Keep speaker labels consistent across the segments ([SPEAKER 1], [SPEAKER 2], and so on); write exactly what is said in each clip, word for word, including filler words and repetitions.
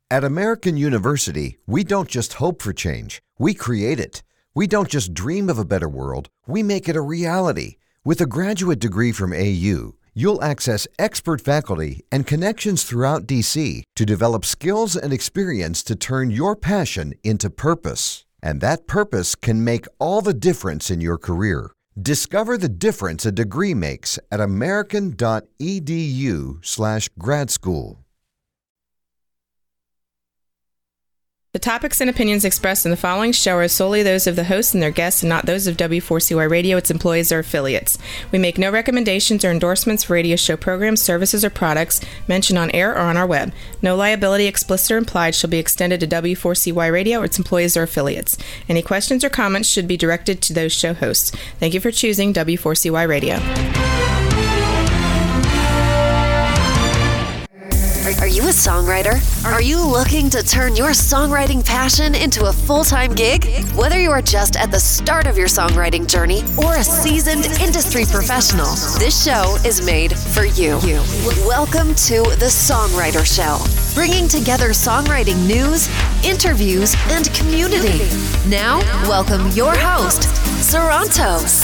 [SPEAKER 1] At American University, we don't just hope for change, we create it. We don't just dream of a better world, we make it a reality. With a graduate degree from A U, you'll access expert faculty and connections throughout D C to develop skills and experience to turn your passion into purpose. And that purpose can make all the difference in your career. Discover the difference a degree makes at american.edu slash grad school.
[SPEAKER 2] The topics and opinions expressed in the following show are solely those of the host and their guests and not those of W four C Y Radio, its employees, or affiliates. We make no recommendations or endorsements for radio show programs, services, or products mentioned on air or on our web. No liability, explicit or implied, shall be extended to W four C Y Radio or its employees or affiliates. Any questions or comments should be directed to those show hosts. Thank you for choosing W four C Y Radio.
[SPEAKER 3] Are you a songwriter? Are you looking to turn your songwriting passion into a full-time gig? Whether you are just at the start of your songwriting journey or a seasoned industry professional, this show is made for you. Welcome to The Songwriter Show, bringing together songwriting news, interviews, and community. Now, welcome your host, Sarantos.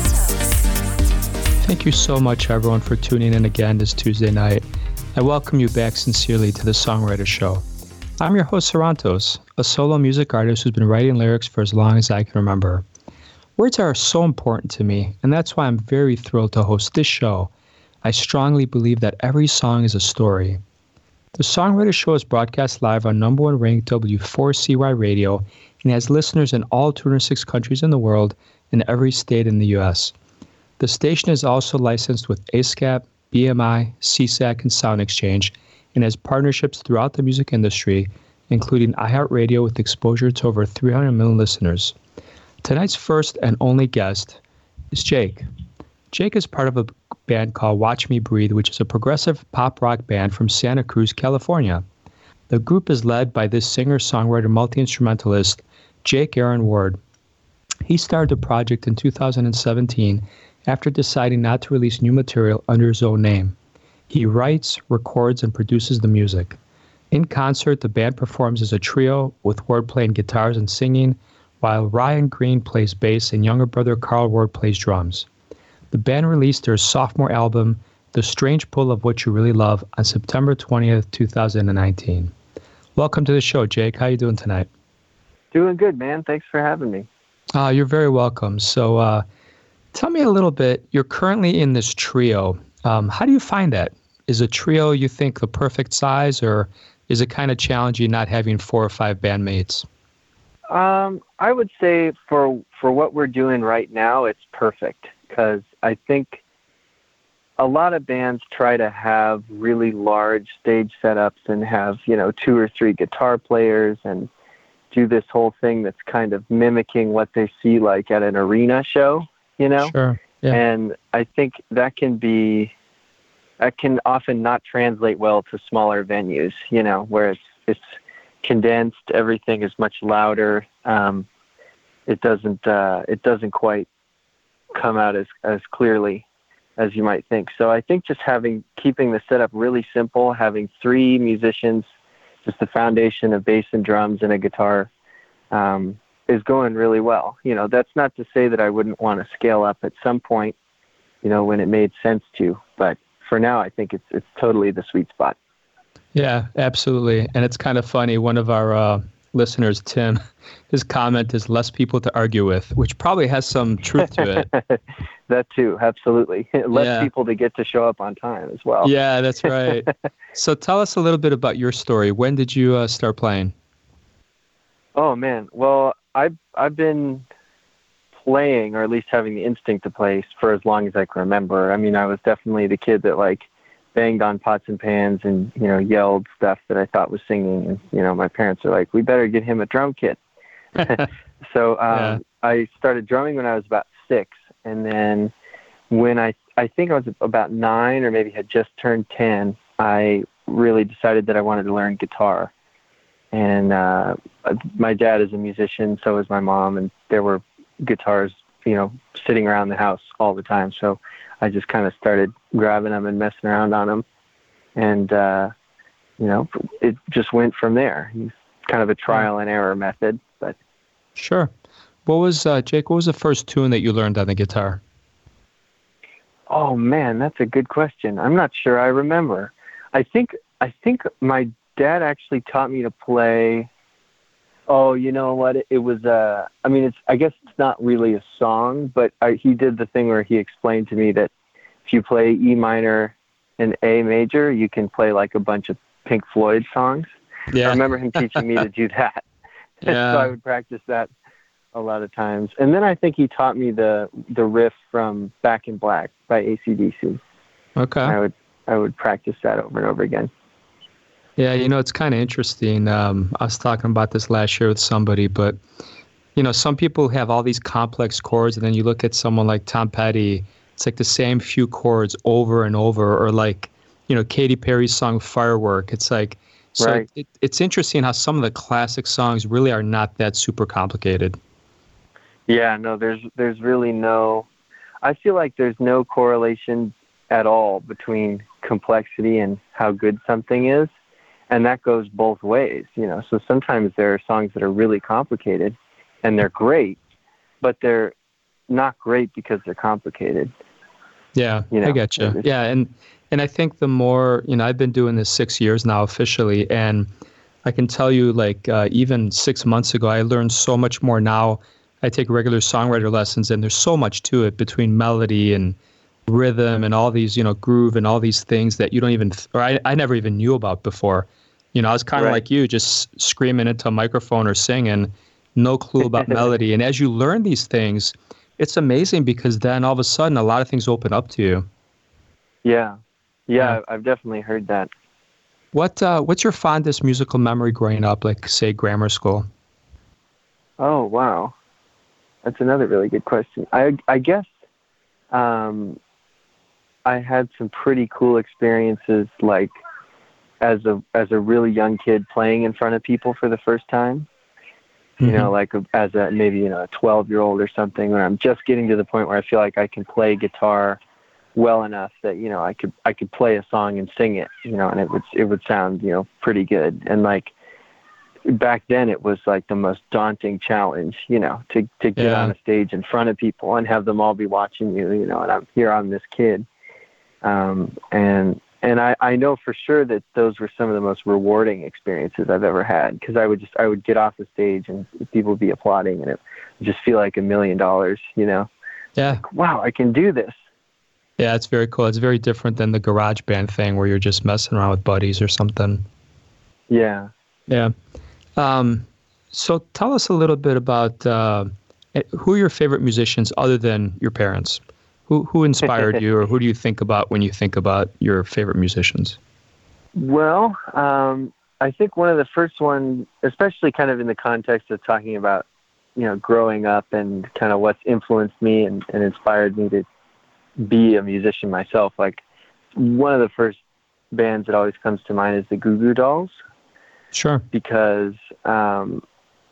[SPEAKER 4] Thank you so much, everyone, for tuning in again this Tuesday night. I welcome you back sincerely to the Songwriter Show. I'm your host, Sarantos, a solo music artist who's been writing lyrics for as long as I can remember. Words are so important to me, and that's why I'm very thrilled to host this show. I strongly believe that every song is a story. The Songwriter Show is broadcast live on number one ranked W four C Y Radio and has listeners in all two hundred six countries in the world and every state in the U S. The station is also licensed with A S C A P, B M I, C S A C, and SoundExchange, and has partnerships throughout the music industry, including iHeartRadio with exposure to over three hundred million listeners. Tonight's first and only guest is Jake. Jake is part of a band called Watch Me Breathe, which is a progressive pop rock band from Santa Cruz, California. The group is led by this singer-songwriter multi-instrumentalist, Jake Aaron Ward. He started the project in two thousand seventeen after deciding not to release new material under his own name. He writes, records, and produces the music. In concert, the band performs as a trio, with Ward playing guitars and singing, while Ryan Green plays bass and younger brother Carl Ward plays drums. The band released their sophomore album, The Strange Pull of What You Really Love, on September twentieth, two thousand nineteen. Welcome to the show, Jake. How you doing tonight?
[SPEAKER 5] Doing good, man. Thanks for having me.
[SPEAKER 4] Uh, you're very welcome. So, uh, tell me a little bit. You're currently in this trio. Um, how do you find that? Is a trio, you think, the perfect size, or is it kind of challenging not having four or five bandmates?
[SPEAKER 5] Um, I would say for for what we're doing right now, it's perfect, because I think a lot of bands try to have really large stage setups and have, you know, two or three guitar players and do this whole thing that's kind of mimicking what they see like at an arena show. You know,
[SPEAKER 4] sure. Yeah.
[SPEAKER 5] And I think that can be, that can often not translate well to smaller venues, you know, where it's, it's condensed, everything is much louder. Um, it doesn't, uh, it doesn't quite come out as, as clearly as you might think. So I think just having, keeping the setup really simple, having three musicians, just the foundation of bass and drums and a guitar, um, is going really well. You know, that's not to say that I wouldn't want to scale up at some point, you know, when it made sense to, but for now, I think it's, it's totally the sweet spot.
[SPEAKER 4] Yeah, absolutely. And it's kind of funny. One of our uh, listeners, Tim, his comment is less people to argue with, which probably has some truth to it.
[SPEAKER 5] That too. Absolutely. Less
[SPEAKER 4] yeah.
[SPEAKER 5] people to get to show up on time as well.
[SPEAKER 4] Yeah, that's right. So tell us a little bit about your story. When did you uh, start playing?
[SPEAKER 5] Oh man. Well, I've, I've been playing, or at least having the instinct to play, for as long as I can remember. I mean, I was definitely the kid that like banged on pots and pans and, you know, yelled stuff that I thought was singing. And, you know, my parents are like, we better get him a drum kit. So um, yeah. I started drumming when I was about six. And then when I, I think I was about nine or maybe had just turned ten, I really decided that I wanted to learn guitar. And uh, my dad is a musician, so is my mom, and there were guitars, you know, sitting around the house all the time. So I just kind of started grabbing them and messing around on them. And uh, you know, it just went from there. He's kind of a trial and error method, but.
[SPEAKER 4] Sure. What was, uh, Jake, what was the first tune that you learned on the guitar?
[SPEAKER 5] Oh man, that's a good question. I'm not sure I remember. I think, I think my dad actually taught me to play. Oh, you know what? It, it was, uh, I mean, it's, I guess it's not really a song, but I, he did the thing where he explained to me that if you play E minor and A major, you can play like a bunch of Pink Floyd songs. Yeah. I remember him teaching me to do that. Yeah. So I would practice that a lot of times. And then I think he taught me the, the riff from Back in Black by A C D C.
[SPEAKER 4] Okay.
[SPEAKER 5] And I would, I would practice that over and over again.
[SPEAKER 4] Yeah, you know, it's kind of interesting. Um, I was talking about this last year with somebody, but, you know, some people have all these complex chords, and then you look at someone like Tom Petty, it's like the same few chords over and over, or like, you know, Katy Perry's song Firework. It's like, so
[SPEAKER 5] right.
[SPEAKER 4] it, it's interesting how some of the classic songs really are not that super complicated.
[SPEAKER 5] Yeah, no, there's there's really no, I feel like there's no correlation at all between complexity and how good something is. And that goes both ways, you know. So sometimes there are songs that are really complicated and they're great, but they're not great because they're complicated.
[SPEAKER 4] Yeah,
[SPEAKER 5] you know?
[SPEAKER 4] I get you. Yeah, and and I think the more, you know, I've been doing this six years now officially, and I can tell you, like, uh, even six months ago, I learned so much more now. I take regular songwriter lessons, and there's so much to it between melody and rhythm and all these, you know, groove and all these things that you don't even, or I, I never even knew about before. You know, I was kind of
[SPEAKER 5] right.
[SPEAKER 4] like you, just screaming into a microphone or singing, no clue about melody. And as you learn these things, it's amazing because then all of a sudden a lot of things open up to you.
[SPEAKER 5] Yeah. Yeah,
[SPEAKER 4] yeah.
[SPEAKER 5] I've definitely heard that.
[SPEAKER 4] What uh, What's your fondest musical memory growing up, like, say, grammar school?
[SPEAKER 5] Oh, wow. That's another really good question. I, I guess um, I had some pretty cool experiences, like, as a as a really young kid playing in front of people for the first time, you mm-hmm. know, like a, as a maybe you know a twelve year old or something, where I'm just getting to the point where I feel like I can play guitar well enough that you know I could I could play a song and sing it, you know, and it would it would sound you know pretty good. And like back then, it was like the most daunting challenge, you know, to to get
[SPEAKER 4] yeah.
[SPEAKER 5] on a stage in front of people and have them all be watching you, you know, and I'm here I'm this kid, um, and. And I, I know for sure that those were some of the most rewarding experiences I've ever had, because I would just I would get off the stage and people would be applauding, and it would just feel like a million dollars, you know.
[SPEAKER 4] Yeah.
[SPEAKER 5] Like, wow, I can do this.
[SPEAKER 4] Yeah, it's very cool. It's very different than the garage band thing where you're just messing around with buddies or something.
[SPEAKER 5] Yeah.
[SPEAKER 4] Yeah. Um, so tell us a little bit about uh, who are your favorite musicians other than your parents? Who who inspired you, or who do you think about when you think about your favorite musicians?
[SPEAKER 5] Well, um, I think one of the first ones, especially kind of in the context of talking about, you know, growing up and kind of what's influenced me and, and inspired me to be a musician myself. Like one of the first bands that always comes to mind is the Goo Goo Dolls.
[SPEAKER 4] Sure.
[SPEAKER 5] Because um,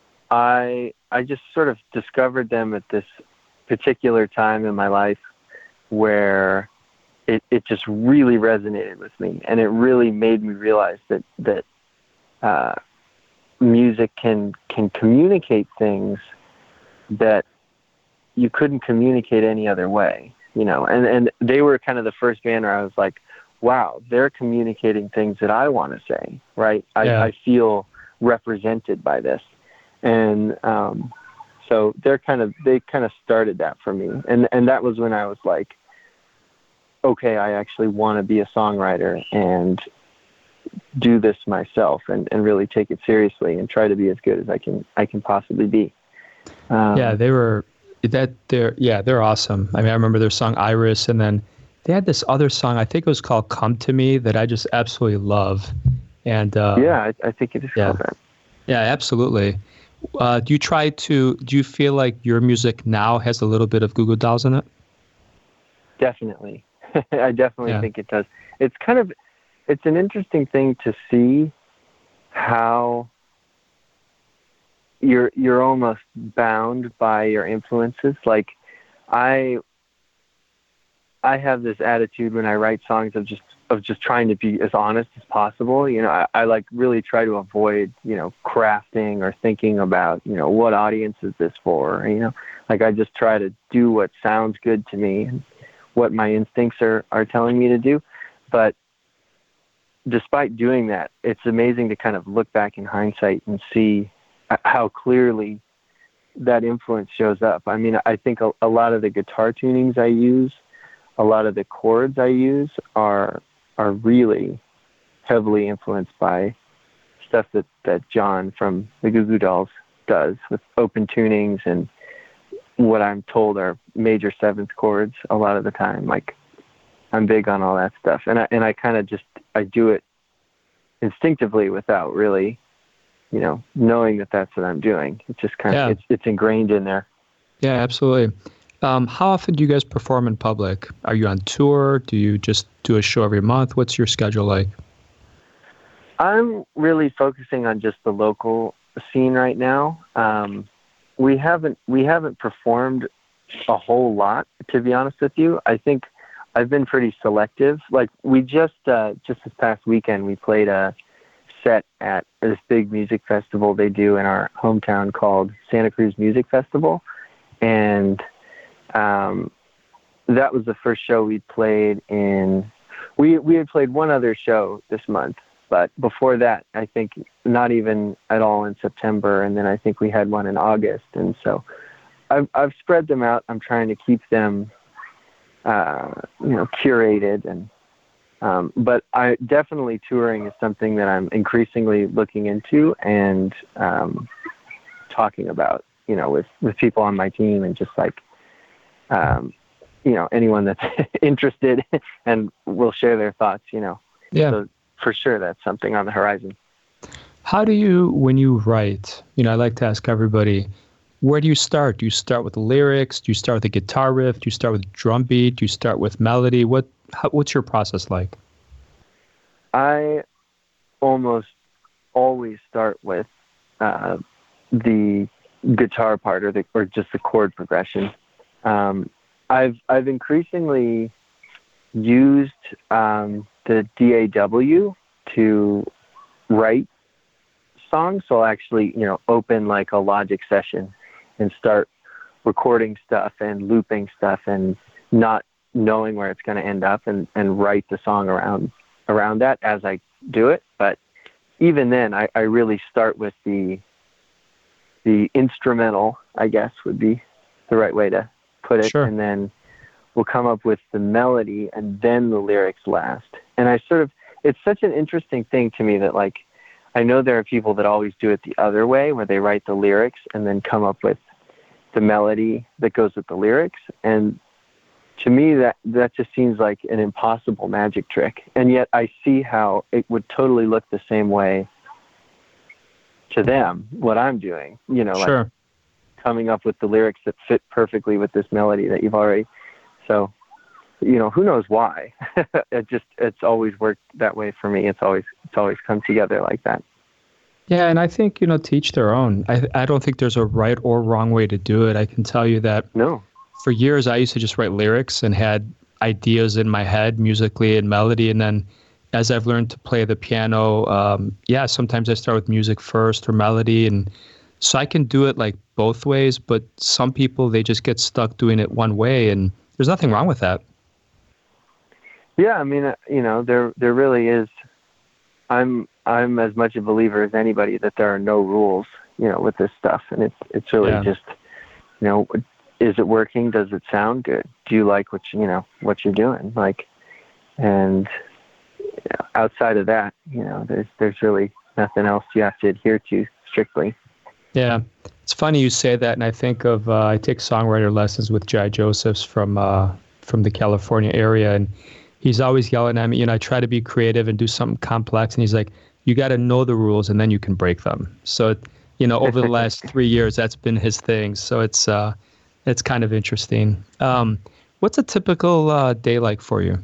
[SPEAKER 5] I I just sort of discovered them at this particular time in my life where it, it just really resonated with me, and it really made me realize that that uh, music can can communicate things that you couldn't communicate any other way, you know. And and they were kind of the first band where I was like, wow, they're communicating things that I want to say, right? I,
[SPEAKER 4] yeah.
[SPEAKER 5] I feel represented by this, and um, so they're kind of they kind of started that for me, and and that was when I was like, okay, I actually want to be a songwriter and do this myself, and, and really take it seriously and try to be as good as I can I can possibly be. Um,
[SPEAKER 4] yeah, they were that they're yeah they're awesome. I mean, I remember their song Iris, and then they had this other song, I think it was called Come to Me, that I just absolutely love. And uh,
[SPEAKER 5] yeah, I, I think it is
[SPEAKER 4] yeah.
[SPEAKER 5] called that.
[SPEAKER 4] Yeah, absolutely. Uh, do you try to? Do you feel like your music now has a little bit of Goo Goo Dolls in it?
[SPEAKER 5] Definitely. I definitely
[SPEAKER 4] yeah.
[SPEAKER 5] think it does. It's kind of, it's an interesting thing to see how you're you're almost bound by your influences. Like I I have this attitude when I write songs of just of just trying to be as honest as possible. You know, I, I like really try to avoid, you know, crafting or thinking about, you know, what audience is this for? You know, like I just try to do what sounds good to me and what my instincts are, are telling me to do. But despite doing that, it's amazing to kind of look back in hindsight and see how clearly that influence shows up. I mean, I think a, a lot of the guitar tunings I use, a lot of the chords I use are are really heavily influenced by stuff that, that John from the Goo Goo Dolls does with open tunings and what I'm told are major seventh chords a lot of the time. Like, I'm big on all that stuff. And I, and I kind of just, I do it instinctively without really, you know, knowing that that's what I'm doing. It's just kind of, yeah. it's, it's ingrained in there.
[SPEAKER 4] Yeah, absolutely. Um, how often do you guys perform in public? Are you on tour? Do you just do a show every month? What's your schedule like?
[SPEAKER 5] I'm really focusing on just the local scene right now. Um, we haven't we haven't performed a whole lot, to be honest with you. I think I've been pretty selective. Like we just uh, just this past weekend, we played a set at this big music festival they do in our hometown called Santa Cruz Music Festival, and Um, that was the first show we played in, we, we had played one other show this month, but before that, I think not even at all in September. And then I think we had one in August. And so I've, I've spread them out. I'm trying to keep them, uh, you know, curated and, um, but I definitely touring is something that I'm increasingly looking into and, um, talking about, you know, with, with people on my team and just like, Um, you know, anyone that's interested and will share their thoughts, you know.
[SPEAKER 4] Yeah.
[SPEAKER 5] So for sure, that's something on the horizon.
[SPEAKER 4] How do you, when you write, you know, I like to ask everybody, where do you start? Do you start with the lyrics? Do you start with the guitar riff? Do you start with drum beat? Do you start with melody? What, how, what's your process like?
[SPEAKER 5] I almost always start with uh, the guitar part or the, or just the chord progression. Um, I've, I've increasingly used, um, the D A W to write songs. So I'll actually, you know, open like a Logic session and start recording stuff and looping stuff and not knowing where it's going to end up and, and write the song around, around that as I do it. But even then I, I really start with the, the instrumental, I guess would be the right way to put it.
[SPEAKER 4] Sure.
[SPEAKER 5] And then we'll come up with the melody and then the lyrics last. And I sort of, it's such an interesting thing to me that like, I know there are people that always do it the other way where they write the lyrics and then come up with the melody that goes with the lyrics. And to me, that, that just seems like an impossible magic trick. And yet I see how it would totally look the same way to them, what I'm doing, you know,
[SPEAKER 4] Sure.
[SPEAKER 5] like coming up with the lyrics that fit perfectly with this melody that you've already, so, you know, who knows why? it just, it's always worked that way for me. It's always, it's always come together like that.
[SPEAKER 4] Yeah. And I think, you know, to each their own. I, I don't think there's a right or wrong way to do it. I can tell you that
[SPEAKER 5] no.
[SPEAKER 4] For years, I used to just write lyrics and had ideas in my head musically and melody. And then as I've learned to play the piano, um, yeah, sometimes I start with music first or melody. And so I can do it like both ways, but some people, they just get stuck doing it one way, and there's nothing wrong with that.
[SPEAKER 5] Yeah, I mean, uh, you know, there there really is. I'm I'm as much a believer as anybody that there are no rules, you know, with this stuff, and it's it's really
[SPEAKER 4] Yeah.
[SPEAKER 5] just, you know, is it working? Does it sound good? Do you like what you, you know what you're doing? Like, and you know, outside of that, you know, there's there's really nothing else you have to adhere to strictly.
[SPEAKER 4] Yeah. It's funny you say that, and I think of, uh, I take songwriter lessons with Jai Josephs from uh, from the California area, and he's always yelling at me, you know, I try to be creative and do something complex, and he's like, you got to know the rules, and then you can break them. So, you know, over the last three years, that's been his thing. So it's uh, it's kind of interesting. Um, what's a typical uh, day like for you?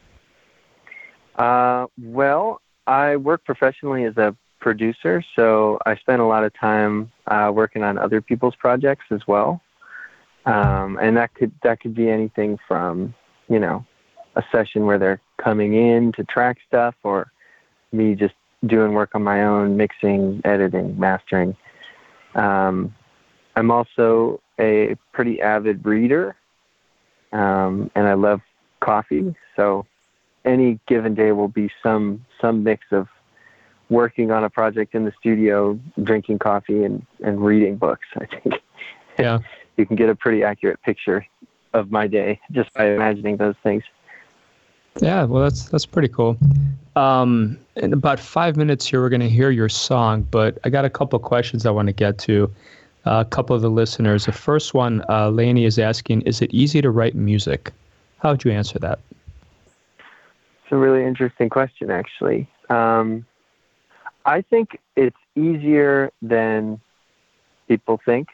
[SPEAKER 5] Uh, well, I work professionally as a producer, so I spend a lot of time uh, working on other people's projects as well, um, and that could that could be anything from, you know, a session where they're coming in to track stuff or me just doing work on my own, mixing, editing, mastering. Um, I'm also a pretty avid reader, um, and I love coffee. So any given day will be some some mix of working on a project in the studio, drinking coffee, and, and reading books, I think.
[SPEAKER 4] Yeah.
[SPEAKER 5] You can get a pretty accurate picture of my day just by imagining those things.
[SPEAKER 4] Yeah, well, that's that's pretty cool. Um, in about five minutes here, we're going to hear your song, but I got a couple of questions I want to get to. Uh, a couple of the listeners. The first one, uh, Lainey is asking, is it easy to write music? How would you answer that?
[SPEAKER 5] It's a really interesting question, actually. Um, I think it's easier than people think.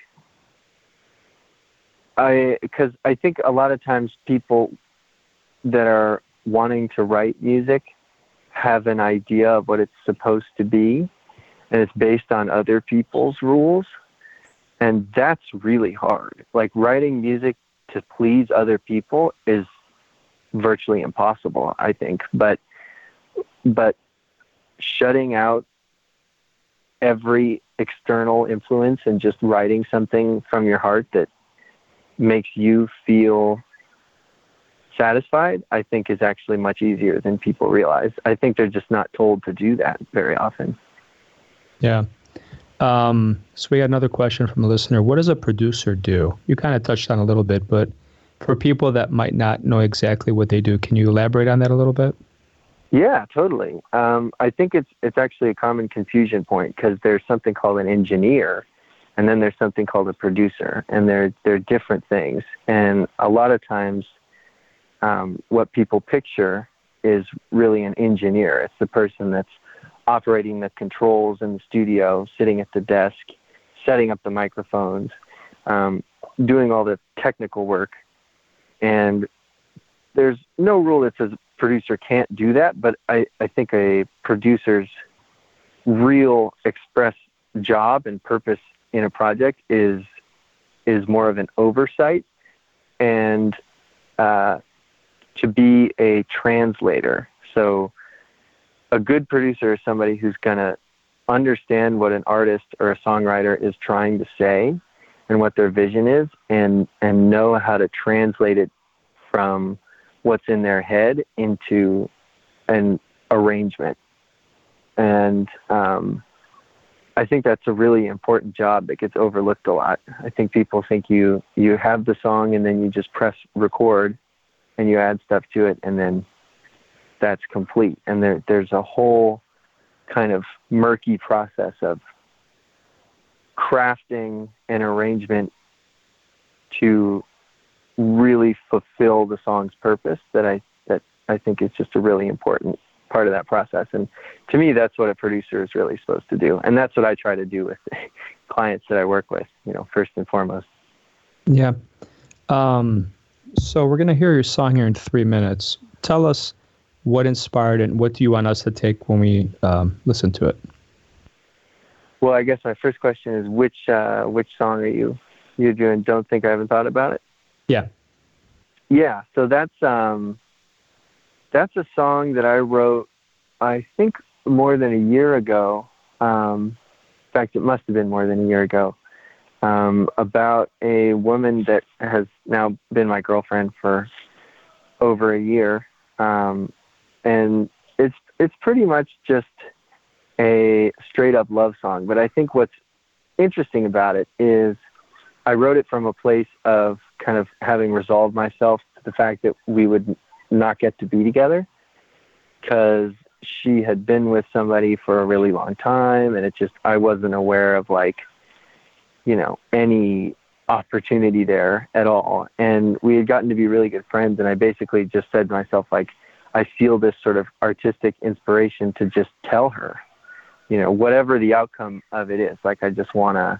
[SPEAKER 5] I because I think a lot of times people that are wanting to write music have an idea of what it's supposed to be, and it's based on other people's rules, and that's really hard. Like, writing music to please other people is virtually impossible, I think. But but shutting out every external influence and just writing something from your heart that makes you feel satisfied, I think is actually much easier than people realize. I think they're just not told to do that very often.
[SPEAKER 4] Yeah. Um, so we got another question from a listener. What does a producer do? You kind of touched on a little bit, but for people that might not know exactly what they do, can you elaborate on that a little bit?
[SPEAKER 5] Yeah, totally. Um, I think it's it's actually a common confusion point, because there's something called an engineer, and then there's something called a producer, and they're they're different things. And a lot of times, um, what people picture is really an engineer. It's the person that's operating the controls in the studio, sitting at the desk, setting up the microphones, um, doing all the technical work. And there's no rule that says a producer can't do that, but I, I think a producer's real express job and purpose in a project is is more of an oversight, and uh, to be a translator. So a good producer is somebody who's going to understand what an artist or a songwriter is trying to say and what their vision is, and, and know how to translate it from what's in their head into an arrangement. And um, I think that's a really important job that gets overlooked a lot. I think people think you, you have the song and then you just press record and you add stuff to it, and then that's complete. And there, there's a whole kind of murky process of crafting an arrangement to really fulfill the song's purpose that I that I think is just a really important part of that process. And to me, that's what a producer is really supposed to do. And that's what I try to do with clients that I work with, you know, first and foremost.
[SPEAKER 4] Yeah. Um, so we're going to hear your song here in three minutes. Tell us what inspired it, and what do you want us to take when we um, listen to it?
[SPEAKER 5] Well, I guess my first question is, which uh, which song are you you doing? Don't Think I Haven't Thought About It?
[SPEAKER 4] Yeah.
[SPEAKER 5] Yeah, so that's um, that's a song that I wrote, I think, more than a year ago. Um, in fact, it must have been more than a year ago, um, about a woman that has now been my girlfriend for over a year. Um, and it's it's pretty much just a straight-up love song. But I think what's interesting about it is I wrote it from a place of kind of having resolved myself to the fact that we would not get to be together, because she had been with somebody for a really long time, and it just, I wasn't aware of, like, you know, any opportunity there at all. And we had gotten to be really good friends, and I basically just said to myself, like, I feel this sort of artistic inspiration to just tell her, you know, whatever the outcome of it is. Like, I just want to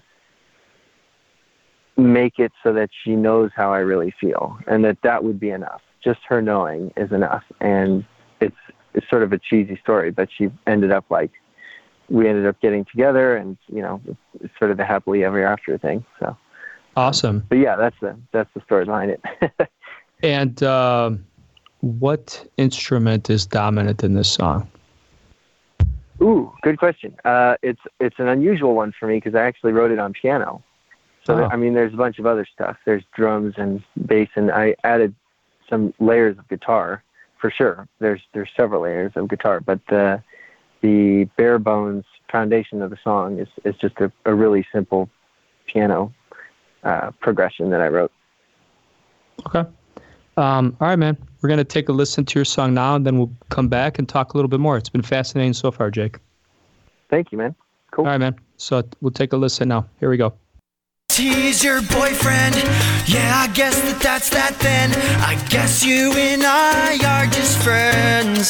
[SPEAKER 5] make it so that she knows how I really feel, and that that would be enough. Just her knowing is enough. And it's, it's sort of a cheesy story, but she ended up, like, we ended up getting together, and, you know, it's sort of the happily ever after thing. So
[SPEAKER 4] awesome.
[SPEAKER 5] But yeah, that's the, that's the story behind it.
[SPEAKER 4] And, um, what instrument is dominant in this song?
[SPEAKER 5] Ooh, good question. Uh, it's it's an unusual one for me because I actually wrote it on piano. So,
[SPEAKER 4] Oh.
[SPEAKER 5] there, I mean, there's a bunch of other stuff. There's drums and bass, and I added some layers of guitar, for sure. There's there's several layers of guitar, but the the bare bones foundation of the song is, is just a, a really simple piano uh, progression that I wrote.
[SPEAKER 4] Okay. Um, all right, man. We're going to take a listen to your song now, and then we'll come back and talk a little bit more. It's been fascinating so far, Jake.
[SPEAKER 5] Thank you, man. Cool.
[SPEAKER 4] All right, man. So we'll take a listen now. Here we go.
[SPEAKER 6] He's your boyfriend. Yeah, I guess that that's that then. I guess you and I are just friends.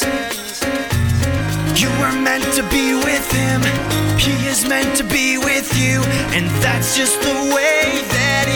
[SPEAKER 6] You were meant to be with him. He is meant to be with you. And that's just the way that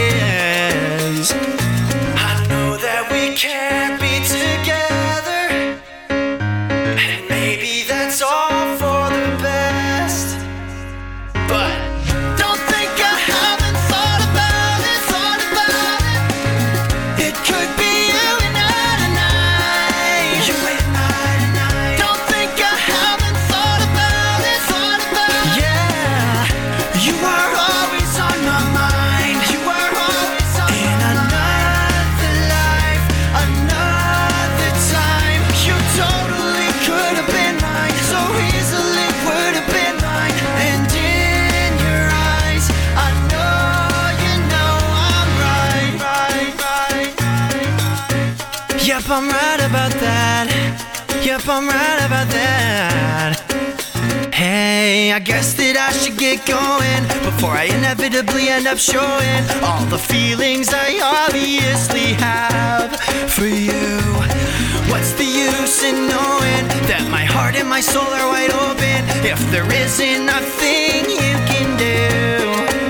[SPEAKER 6] it is. I know that we can't be together. And maybe that's all for the best. But don't think I haven't thought about it, thought about it. It could be you and I tonight. You and I tonight. Don't think I haven't thought about it, thought about it. Yeah, you are always on my mind. You are always on in my another life, another time. You totally could have been mine, so easily would have been mine. And in your eyes, I know you know I'm right, right, right, right. Yep, I'm right about that. Yep, I'm right about that. Hey, I guess that I should get going before I inevitably end up showing all the feelings I obviously have for you. What's the use in knowing that my heart and my soul are wide open if there isn't a thing you can do?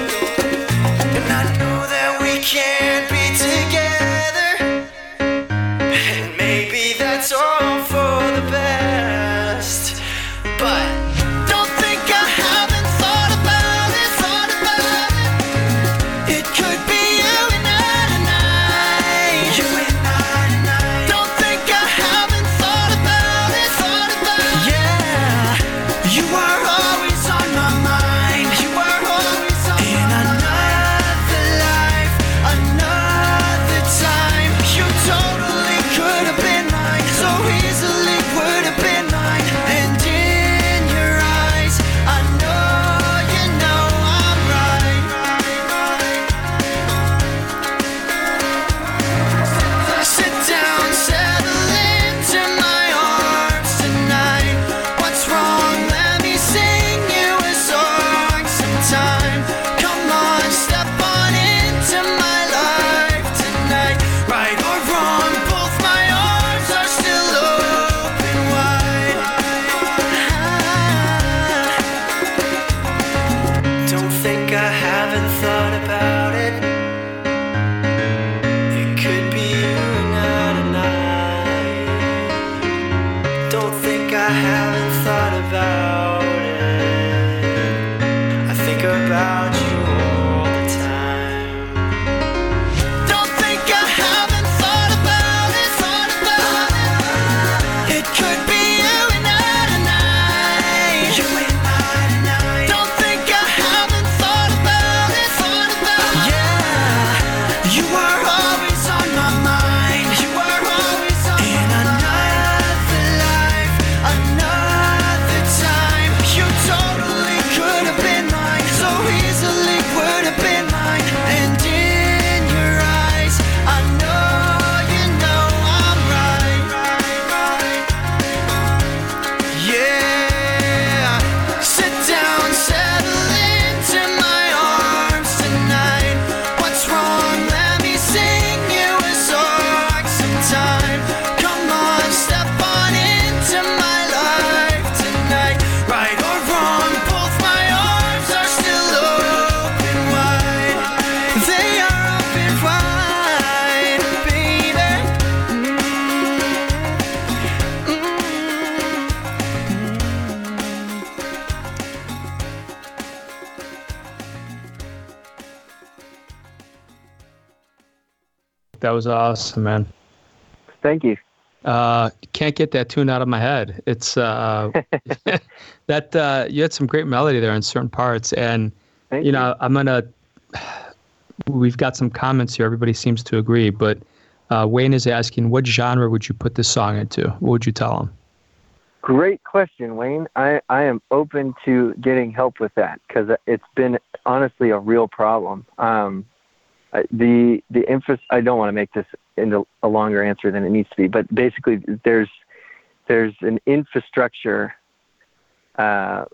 [SPEAKER 6] And I know that we can't be together, and maybe that's all for the best. But don't think I haven't thought about it, thought about it. It could be you and I tonight. You and I tonight. Don't think I haven't thought about it, thought about it. Yeah, you are always on my mind. You are always on in another life, another time. You totally could have been mine, so easily would have been mine. And in your eyes, I know you know I'm right, right, right. Sit down, settle into my arms tonight. What's wrong? Let me sing you a song sometime. Come on, step on into my life tonight. Right or wrong, both my arms are still open wide. Don't think I haven't thought about it. It could be you and I tonight. Don't think I haven't thought about it. I think about you all the time. Don't think I haven't thought about it, thought about it. It could be you and I tonight. You and I tonight. Don't think I haven't thought about it, thought about it. Yeah, you are always on my mind. You are always on in another life, another time. You totally could have been mine, so easily would have been mine. And in your eyes, I know you know I'm right, right, right. Yeah, sit down, settle into my arms tonight. What's wrong? Let me sing you a song sometime. Come on, step on into my life tonight. Right or wrong, both my arms are still open wide. They are open wide, baby.
[SPEAKER 4] That was awesome, man.
[SPEAKER 5] Thank you.
[SPEAKER 4] Uh, can't get that tune out of my head. It's uh, that uh, you had some great melody there in certain parts, and
[SPEAKER 5] Thank
[SPEAKER 4] you know you. I'm gonna. We've got some comments here. Everybody seems to agree, but uh, Wayne is asking, what genre would you put this song into? What would you tell him?
[SPEAKER 5] Great question, Wayne. I, I am open to getting help with that because it's been honestly a real problem. Um, the the infra- I don't want to make this into a longer answer than it needs to be, but basically there's there's an infrastructure uh,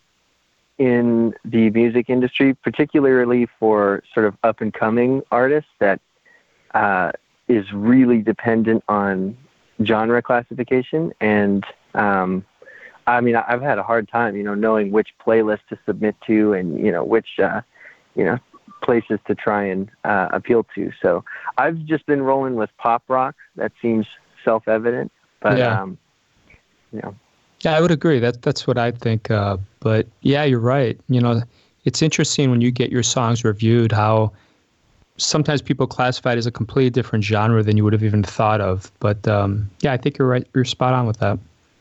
[SPEAKER 5] in the music industry, particularly for sort of up and coming artists, that uh, is really dependent on genre classification. And um, I mean, I've had a hard time, you know, knowing which playlist to submit to and, you know, which, uh, you know, places to try and uh, appeal to. So I've just been rolling with pop rock. That seems self-evident, but,
[SPEAKER 4] yeah.
[SPEAKER 5] um, you know.
[SPEAKER 4] Yeah, I would agree. That that's what I think. Uh, but yeah, you're right. You know, it's interesting when you get your songs reviewed, how sometimes people classify it as a completely different genre than you would have even thought of. But um, yeah, I think you're right. You're spot on with that.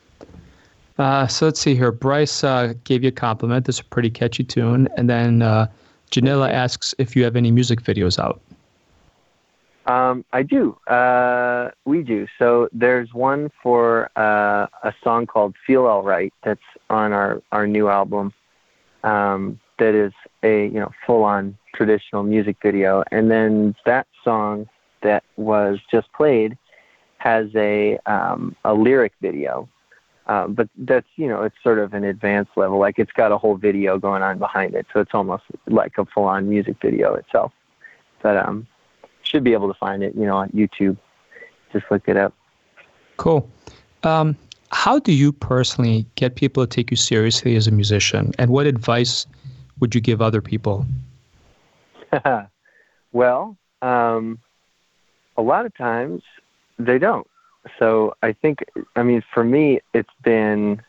[SPEAKER 4] Uh, so let's see here. Bryce uh, gave you a compliment. This is a pretty catchy tune. And then uh, Janilla asks if you have any music videos out.
[SPEAKER 5] Um, I do. Uh, we do. So there's one for uh, a song called Feel All Right that's on our, our new album um, that is a, you know, full-on traditional music video. And then that song that was just played has a um, a lyric video. Um, but that's, you know, it's sort of an advanced level. Like it's got a whole video going on behind it. So it's almost like a full-on music video itself. But um should be able to find it, you know, on YouTube. Just look it up.
[SPEAKER 4] Cool. Um, how do you personally get people to take you seriously as a musician? And what advice would you give other people?
[SPEAKER 5] Well, um, a lot of times they don't. So I think, I mean, for me, it's been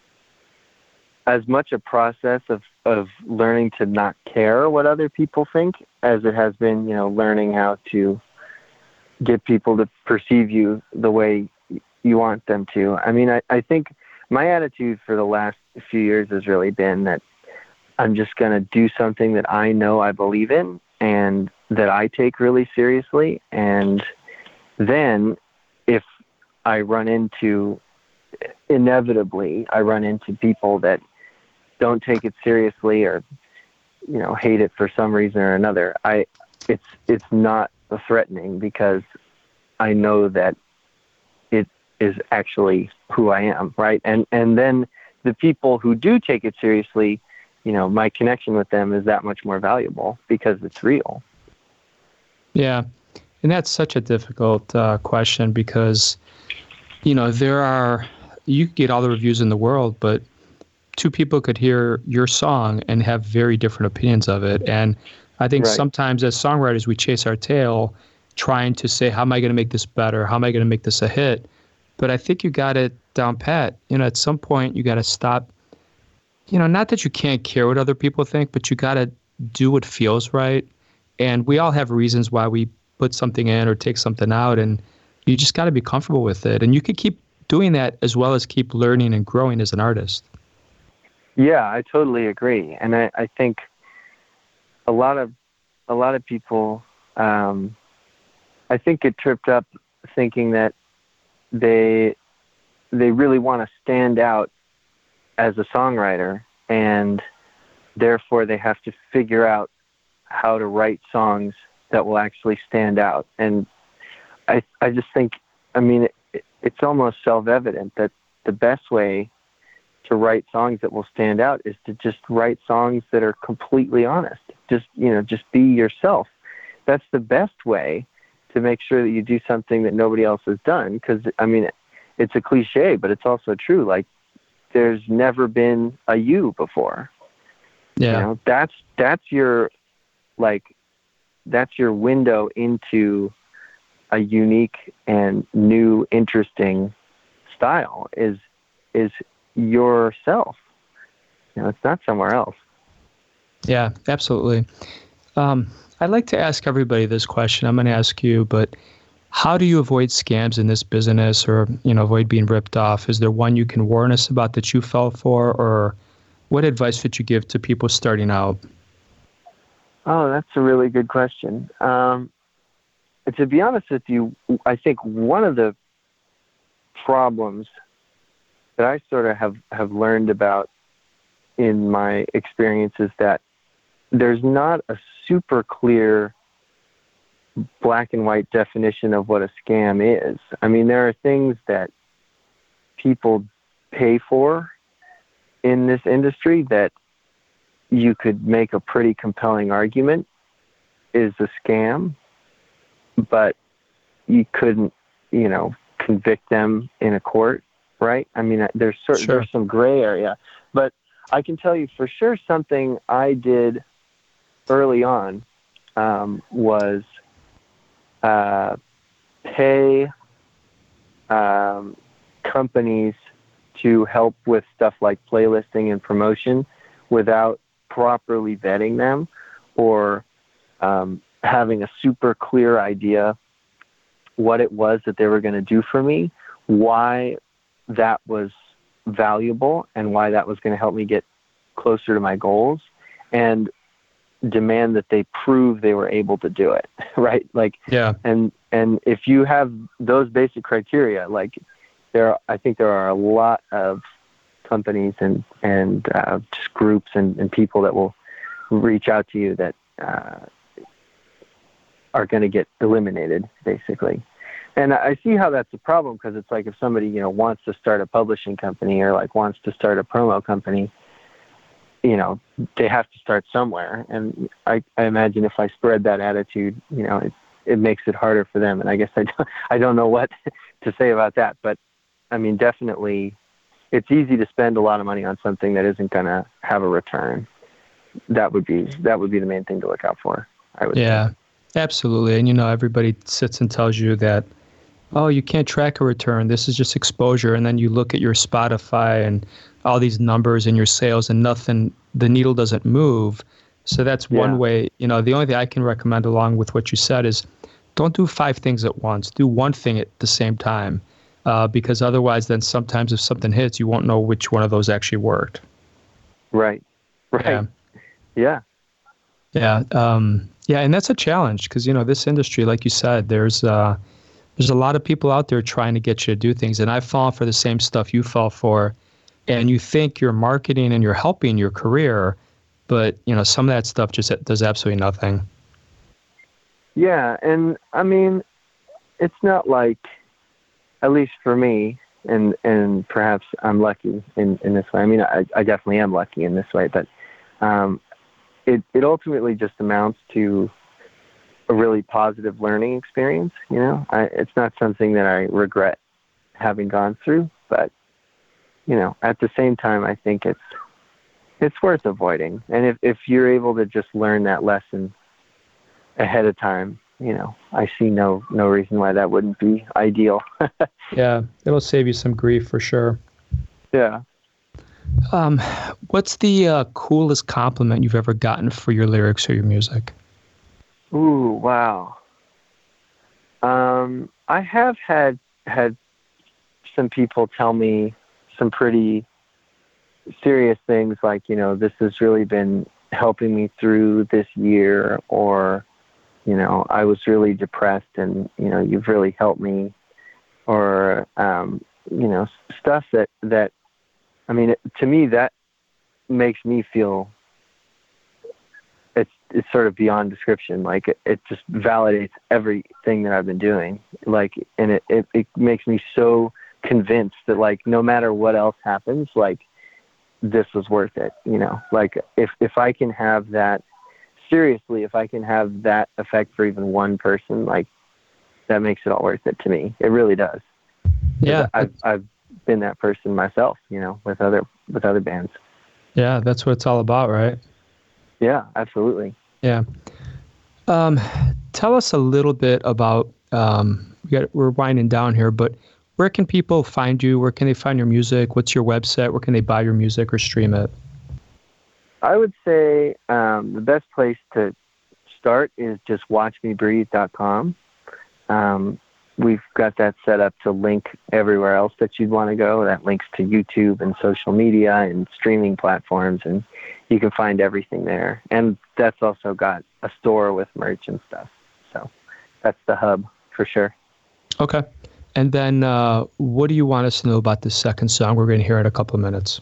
[SPEAKER 5] as much a process of, of learning to not care what other people think as it has been, you know, learning how to get people to perceive you the way you want them to. I mean, I, I think my attitude for the last few years has really been that I'm just going to do something that I know I believe in and that I take really seriously. And then if I run into, inevitably, I run into people that don't take it seriously or, you know, hate it for some reason or another, I, it's, it's not threatening because I know that it is actually who I am. Right. And, and then the people who do take it seriously, you know, my connection with them is that much more valuable because it's real.
[SPEAKER 4] Yeah. And that's such a difficult uh, question because, you know, there are, you can get all the reviews in the world, but two people could hear your song and have very different opinions of it. And I think right. sometimes as songwriters, we chase our tail trying to say, how am I going to make this better? How am I going to make this a hit? But I think you got it down pat. You know, at some point you got to stop, you know, not that you can't care what other people think, but you got to do what feels right. And we all have reasons why we put something in or take something out, and you just got to be comfortable with it. And you can keep doing that as well as keep learning and growing as an artist.
[SPEAKER 5] Yeah, I totally agree. And I, I think a lot of, a lot of people, um, I think get tripped up thinking that they, they really want to stand out as a songwriter, and therefore they have to figure out how to write songs that will actually stand out. And I, I just think, I mean, it, it's almost self-evident that the best way to write songs that will stand out is to just write songs that are completely honest. Just, you know, just be yourself. That's the best way to make sure that you do something that nobody else has done. Because, I mean, it's a cliche, but it's also true. Like, there's never been a you before.
[SPEAKER 4] Yeah.
[SPEAKER 5] You know, that's, that's your, like, that's your window into a unique and new, interesting style is, is yourself. You know, it's not somewhere else.
[SPEAKER 4] Yeah, absolutely. Um, I'd like to ask everybody this question. I'm going to ask you, but How do you avoid scams in this business, or, you know, avoid being ripped off? Is there one you can warn us about that you fell for, or what advice would you give to people starting out?
[SPEAKER 5] Oh, that's a really good question. Um, to be honest with you, I think one of the problems that I sort of have, have learned about in my experience is that there's not a super clear black and white definition of what a scam is. I mean, there are things that people pay for in this industry that you could make a pretty compelling argument is a scam, but you couldn't, you know, convict them in a court, right? I mean, there's certain,
[SPEAKER 4] Sure.
[SPEAKER 5] there's some gray area, but I can tell you for sure something I did early on um, was uh, pay um, companies to help with stuff like playlisting and promotion without properly vetting them or um, having a super clear idea what it was that they were going to do for me, why that was valuable and why that was going to help me get closer to my goals, and demand that they prove they were able to do it. Right. Like,
[SPEAKER 4] Yeah.
[SPEAKER 5] and, and if you have those basic criteria, like there, are, I think there are a lot of companies and, and uh, just groups and, and people that will reach out to you that uh, are going to get eliminated basically. And I see how that's a problem, because it's like if somebody, you know, wants to start a publishing company or like wants to start a promo company, you know, they have to start somewhere. And I, I imagine if I spread that attitude, you know, it, it makes it harder for them. And I guess I don't, I don't know what to say about that, but I mean, definitely it's easy to spend a lot of money on something that isn't going to have a return. That would be, that would be the main thing to look out for, I would
[SPEAKER 4] Yeah,
[SPEAKER 5] say.
[SPEAKER 4] absolutely. And, you know, everybody sits and tells you that, oh, you can't track a return. This is just exposure. And then you look at your Spotify and all these numbers and your sales and nothing, the needle doesn't move. So that's one
[SPEAKER 5] Yeah.
[SPEAKER 4] way. You know, the only thing I can recommend along with what you said is don't do five things at once. Do one thing at the same time. Uh, because otherwise then sometimes if something hits, you won't know which one of those actually worked.
[SPEAKER 5] Right. Right.
[SPEAKER 4] Yeah.
[SPEAKER 5] Yeah.
[SPEAKER 4] Yeah. Um, yeah. And that's a challenge because, you know, this industry, like you said, there's, uh, there's a lot of people out there trying to get you to do things. And I've fallen for the same stuff you fall for. And you think you're marketing and you're helping your career, but, you know, some of that stuff just does absolutely nothing.
[SPEAKER 5] Yeah. And I mean, it's not like, at least for me, and, and perhaps I'm lucky in, in this way. I mean, I, I definitely am lucky in this way, but um, it, it ultimately just amounts to a really positive learning experience. You know, I, it's not something that I regret having gone through, but, you know, at the same time, I think it's, it's worth avoiding. And if, if you're able to just learn that lesson ahead of time, you know, I see no, no reason why that wouldn't be ideal.
[SPEAKER 4] Yeah. It'll save you some grief for sure.
[SPEAKER 5] Yeah.
[SPEAKER 4] Um, what's the uh, coolest compliment you've ever gotten for your lyrics or your music?
[SPEAKER 5] Ooh, wow. Um, I have had, had some people tell me some pretty serious things like, you know, this has really been helping me through this year, or, you know, I was really depressed and, you know, you've really helped me, or, um, you know, stuff that, that, I mean, it, to me, that makes me feel it's, it's sort of beyond description. Like it, it just validates everything that I've been doing. Like, and it, it, it makes me so convinced that like, no matter what else happens, like this was worth it, you know, like if, if I can have that, seriously, if I can have that effect for even one person, like that makes it all worth it to me. It really does.
[SPEAKER 4] Yeah.
[SPEAKER 5] I've, I've been that person myself, you know, with other, with other bands.
[SPEAKER 4] Yeah. That's what it's all about, right?
[SPEAKER 5] Yeah, absolutely.
[SPEAKER 4] Yeah. Um, tell us a little bit about, um, we got, we're winding down here, but where can people find you? Where can they find your music? What's your website? Where can they buy your music or stream it?
[SPEAKER 5] I would say um, the best place to start is just watch me breathe dot com. Um, we've got that set up to link everywhere else that you'd want to go. That links to YouTube and social media and streaming platforms, and you can find everything there. And that's also got a store with merch and stuff. So that's the hub for sure.
[SPEAKER 4] Okay. And then uh, what do you want us to know about the second song we're going to hear in a couple of minutes?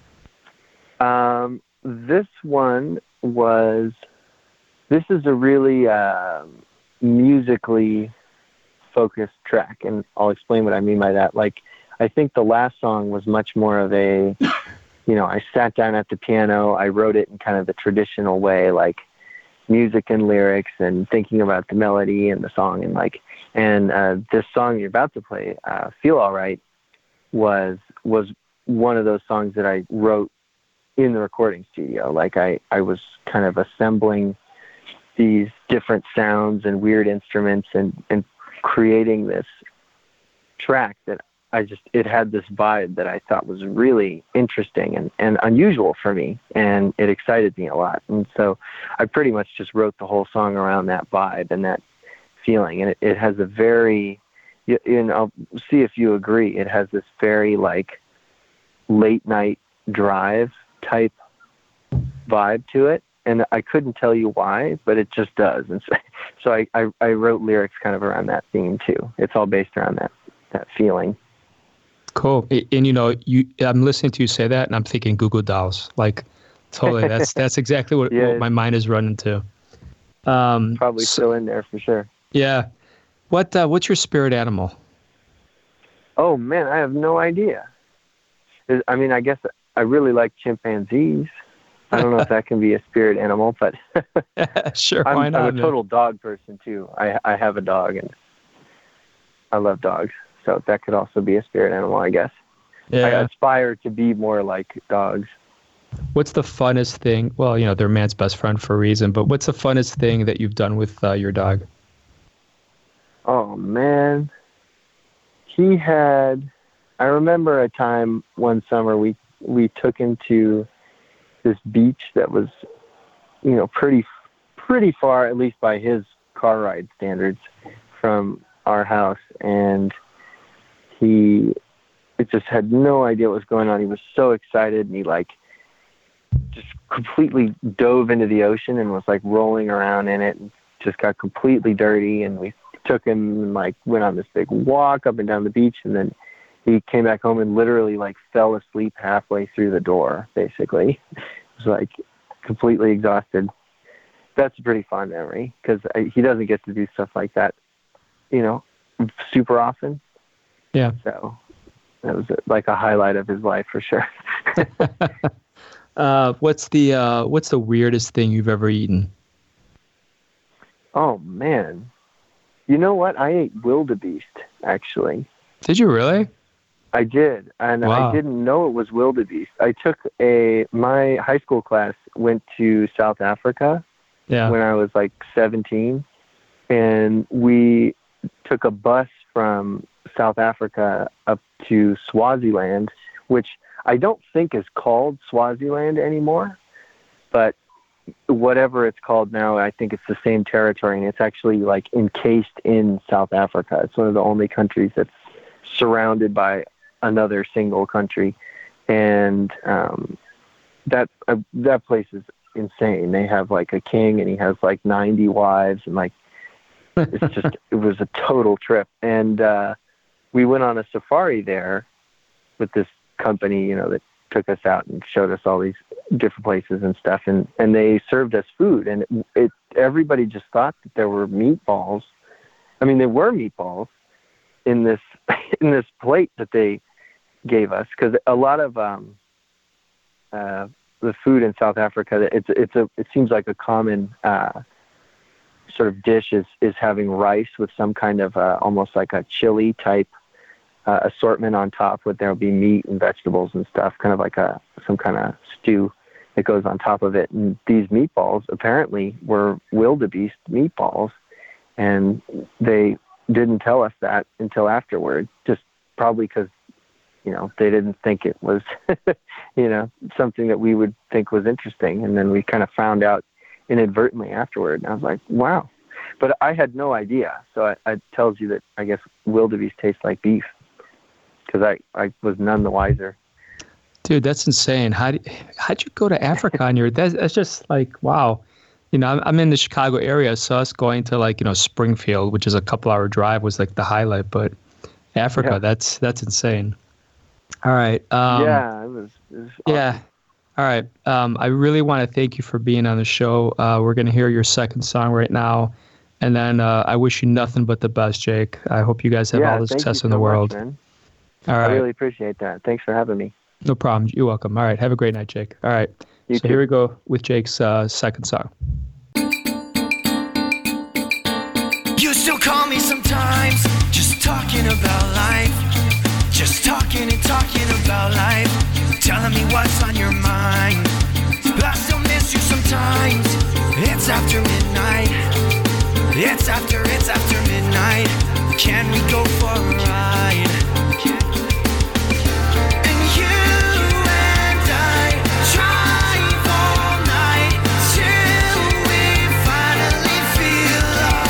[SPEAKER 5] Um, this one was, this is a really uh, musically focused track, and I'll explain what I mean by that. Like, I think the last song was much more of a, you know, I sat down at the piano, I wrote it in kind of the traditional way, like music and lyrics and thinking about the melody and the song, and like, and uh, this song you're about to play, uh, Feel Alright, was was one of those songs that I wrote in the recording studio. Like I, I was kind of assembling these different sounds and weird instruments and, and creating this track that I just, it had this vibe that I thought was really interesting and, and unusual for me. And it excited me a lot. And so I pretty much just wrote the whole song around that vibe and that feeling. And it, it has a very, and I'll see if you agree, it has this very like late night drive type vibe to it. And I couldn't tell you why, but it just does. And so, so I, I, I wrote lyrics kind of around that theme too. It's all based around that, that feeling.
[SPEAKER 4] Cool. And, you know, you, I'm listening to you say that and I'm thinking Goo Goo Dolls. Like, totally. That's, that's exactly what,
[SPEAKER 5] yeah,
[SPEAKER 4] what my mind is running to. Um,
[SPEAKER 5] probably
[SPEAKER 4] so,
[SPEAKER 5] still in there for sure.
[SPEAKER 4] Yeah. What, uh, what's your spirit animal?
[SPEAKER 5] Oh man, I have no idea. I mean, I guess I really like chimpanzees. I don't know if that can be a spirit animal, but
[SPEAKER 4] sure,
[SPEAKER 5] I'm,
[SPEAKER 4] why not?
[SPEAKER 5] I'm a total dog person too. I I have a dog and I love dogs, so that could also be a spirit animal, I guess.
[SPEAKER 4] Yeah.
[SPEAKER 5] I aspire to be more like dogs.
[SPEAKER 4] What's the funnest thing? Well, you know, they're man's best friend for a reason, but what's the funnest thing that you've done with uh, your dog?
[SPEAKER 5] Oh man, he had. I remember a time one summer we we took him to this beach that was, you know, pretty, pretty far, at least by his car ride standards, from our house. And he it just had no idea what was going on. He was so excited, and he like just completely dove into the ocean and was like rolling around in it and just got completely dirty. And we took him and like went on this big walk up and down the beach. And then he came back home and literally like fell asleep halfway through the door, basically. He was like completely exhausted. That's a pretty fond memory because he doesn't get to do stuff like that, you know, super often.
[SPEAKER 4] Yeah.
[SPEAKER 5] So that was like a highlight of his life for sure.
[SPEAKER 4] uh, what's the uh, what's the weirdest thing you've ever eaten?
[SPEAKER 5] Oh man, you know what? I ate wildebeest actually.
[SPEAKER 4] Did you really?
[SPEAKER 5] I did, and
[SPEAKER 4] wow.
[SPEAKER 5] I didn't know it was wildebeest. I took a my high school class went to South Africa
[SPEAKER 4] yeah.
[SPEAKER 5] when I was like seventeen, and we took a bus from South Africa up to Swaziland, which I don't think is called Swaziland anymore, but whatever it's called now, I think it's the same territory, and it's actually like encased in South Africa. It's one of the only countries that's surrounded by another single country, and um, that uh, that place is insane. They have like a king, and he has like ninety wives, and like it's just it was a total trip. And uh, we went on a safari there with this company, you know, that took us out and showed us all these different places and stuff, and and they served us food, and it, it everybody just thought that there were meatballs. I mean, there were meatballs in this in this plate that they gave us, because a lot of um, uh, the food in South Africa, it's it's a it seems like a common uh, sort of dish is is having rice with some kind of uh, almost like a chili type uh, assortment on top, with there'll be meat and vegetables and stuff, kind of like a some kind of stew that goes on top of it. And these meatballs apparently were wildebeest meatballs, and they didn't tell us that until afterward, just probably because, you know, they didn't think it was, you know, something that we would think was interesting. And then we kind of found out inadvertently afterward. And I was like, wow. but I had no idea. So it, it tells you that I guess wildebeest tastes like beef, because I, I was none the wiser.
[SPEAKER 4] Dude, that's insane. How how'd you go to Africa on your? That's, that's just like wow. You know, I'm, I'm in the Chicago area, so us going to like you know Springfield, which is a couple hour drive, was like the highlight. But Africa, yeah. that's that's insane. All right. Um,
[SPEAKER 5] yeah, it was. It was awesome.
[SPEAKER 4] Yeah. All right. Um, I really want to thank you for being on the show. Uh, we're going to hear your second song right now. And then uh, I wish you nothing but the best, Jake. I hope you guys have
[SPEAKER 5] yeah,
[SPEAKER 4] all the success
[SPEAKER 5] so
[SPEAKER 4] in the world.
[SPEAKER 5] Much, man.
[SPEAKER 4] All right.
[SPEAKER 5] I really appreciate that. Thanks for having me.
[SPEAKER 4] No problem. You're welcome. All right. Have a great night, Jake. All right.
[SPEAKER 5] You
[SPEAKER 4] so
[SPEAKER 5] too.
[SPEAKER 4] Here we go with Jake's uh, second song.
[SPEAKER 6] You still call me sometimes, just talking about life. Just talking and talking about life. Telling me what's on your mind. I still miss you sometimes. It's after midnight. It's after, it's after midnight. Can we go for a ride? And you and I drive all night till we finally feel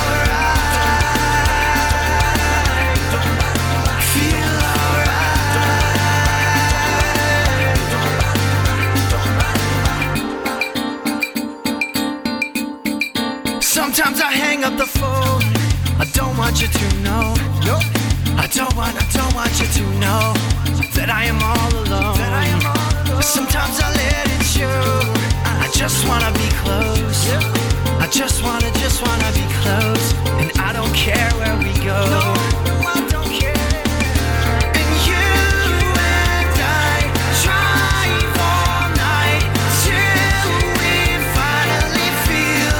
[SPEAKER 6] alright. Feel sometimes I hang up the phone. I don't want you to know. Nope. I don't want, I don't want you to know that I am all alone. That I am all alone. Sometimes I let it show. I just wanna be close. Yep. I just wanna, just wanna be close. And I don't care where we go. No, no, I don't care. And you and I drive all night till we finally feel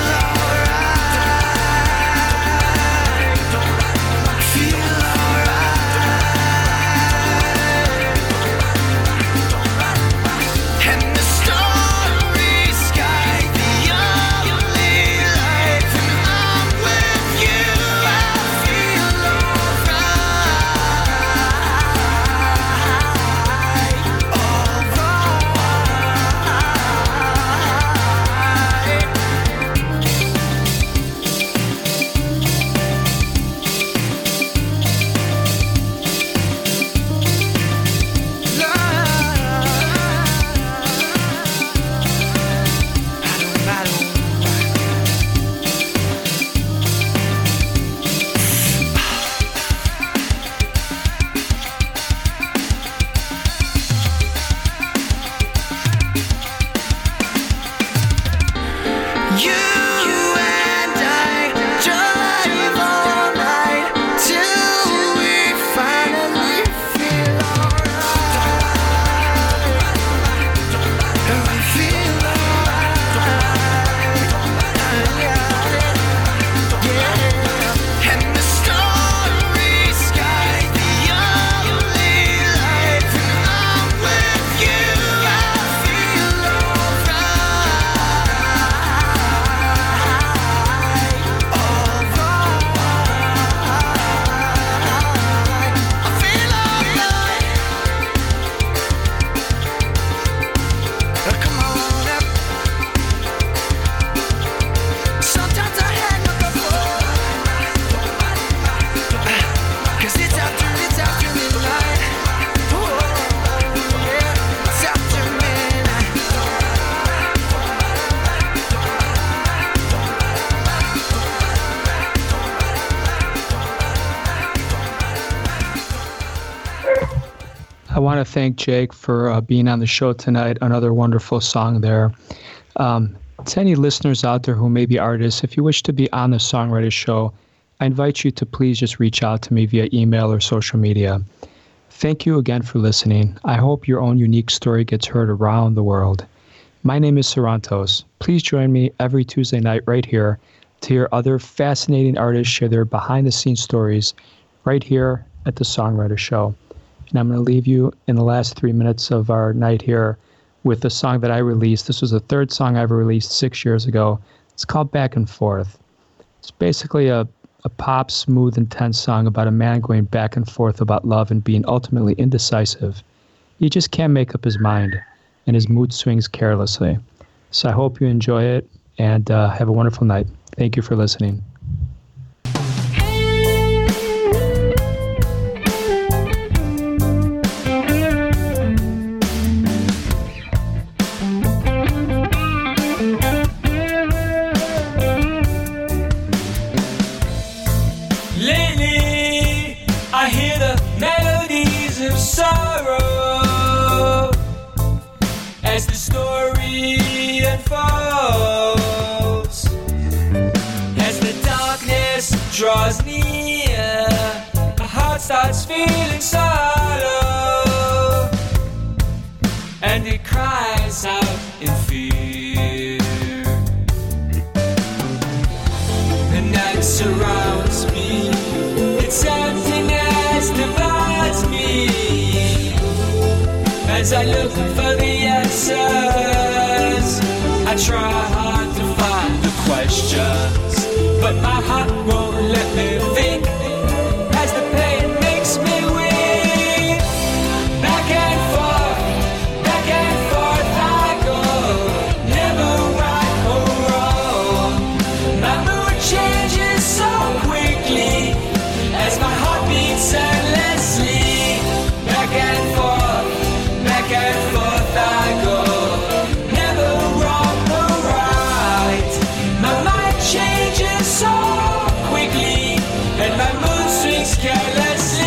[SPEAKER 4] I want to thank Jake for uh, being on the show tonight. Another wonderful song there. Um, to any listeners out there who may be artists, if you wish to be on the Songwriter Show, I invite you to please just reach out to me via email or social media. Thank you again for listening. I hope your own unique story gets heard around the world. My name is Sarantos. Please join me every Tuesday night right here to hear other fascinating artists share their behind-the-scenes stories right here at the Songwriter Show. And I'm going to leave you in the last three minutes of our night here with a song that I released. This was the third song I ever released six years ago. It's called Back and Forth. It's basically a, a pop, smooth, intense song about a man going back and forth about love and being ultimately indecisive. He just can't make up his mind, and his mood swings carelessly. So I hope you enjoy it, and uh, have a wonderful night. Thank you for listening.
[SPEAKER 7] goes. As the darkness draws near, my heart starts feeling sorrow, and it cries out in fear. The night surrounds me, its emptiness divides me. As I look for the answers, I try hard to find the questions, but my heart won't let me think, as the pain makes me weak. Back and forth, back and forth I go, never right or wrong. My mood changes so quickly, as my heart beats endlessly. Back and forth, back and forth I go, never wrong or right. My mind changes so quickly, and my mood swings carelessly.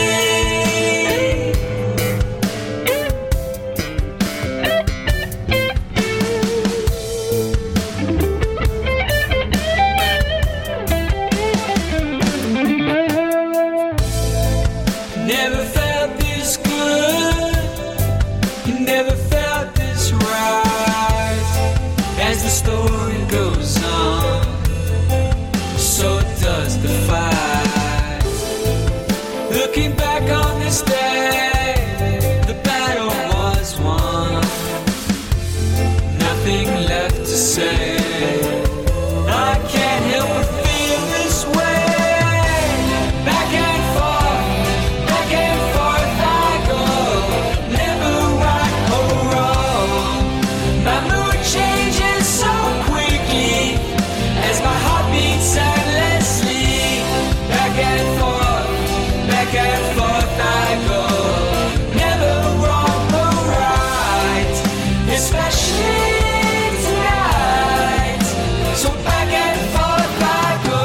[SPEAKER 7] Never felt this good, never felt this right. As the story goes on, so does the fight. Looking back on this day, the battle was won. Nothing left to say. I can't help but feel this way. Back and forth, back and forth I go, never right or wrong. My mood changes so quickly, as my heart beats endlessly. Back and forth, back and forth I go, never wrong or right, especially tonight. So back and forth I go.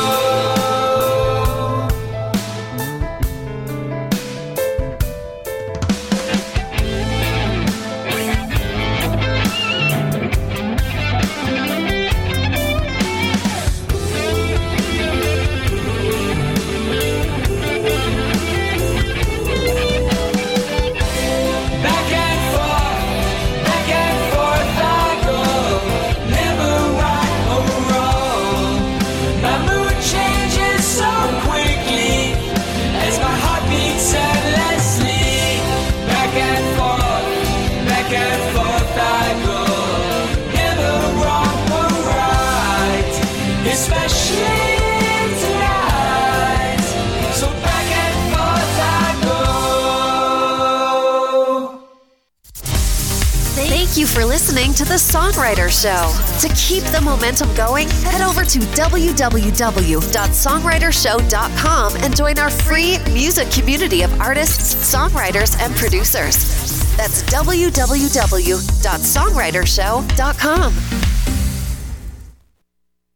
[SPEAKER 7] Back and forth, back and forth I go, never right or wrong. My mood changes so quickly, as my heart beats endlessly. Back and forth, back and forth I go, never wrong or right, especially tonight. So back and forth I go.
[SPEAKER 3] Thank you for listening to The Songwriter Show. To keep the momentum going, head over to w w w dot songwriter show dot com and join our free music community of artists, songwriters, and producers. That's w w w dot songwriter show dot com.